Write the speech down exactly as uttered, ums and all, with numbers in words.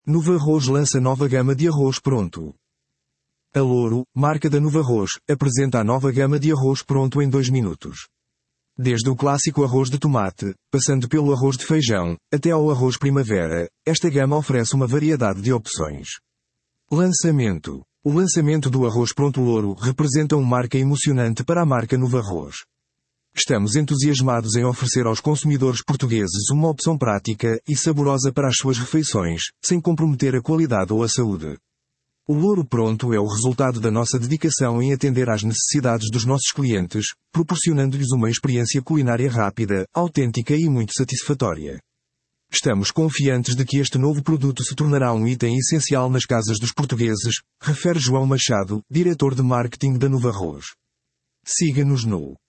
Nova Arroz lança nova gama de arroz pronto. A Louro, marca da Nova Arroz, apresenta a nova gama de arroz pronto em dois minutos. Desde o clássico arroz de tomate, passando pelo arroz de feijão, até ao arroz primavera, esta gama oferece uma variedade de opções. Lançamento. O lançamento do Arroz Pronto Louro representa uma marca emocionante para a marca Nova Arroz. Estamos entusiasmados em oferecer aos consumidores portugueses uma opção prática e saborosa para as suas refeições, sem comprometer a qualidade ou a saúde. O Louro Pronto é o resultado da nossa dedicação em atender às necessidades dos nossos clientes, proporcionando-lhes uma experiência culinária rápida, autêntica e muito satisfatória. Estamos confiantes de que este novo produto se tornará um item essencial nas casas dos portugueses, refere João Machado, diretor de marketing da Nova Arroz. Siga-nos no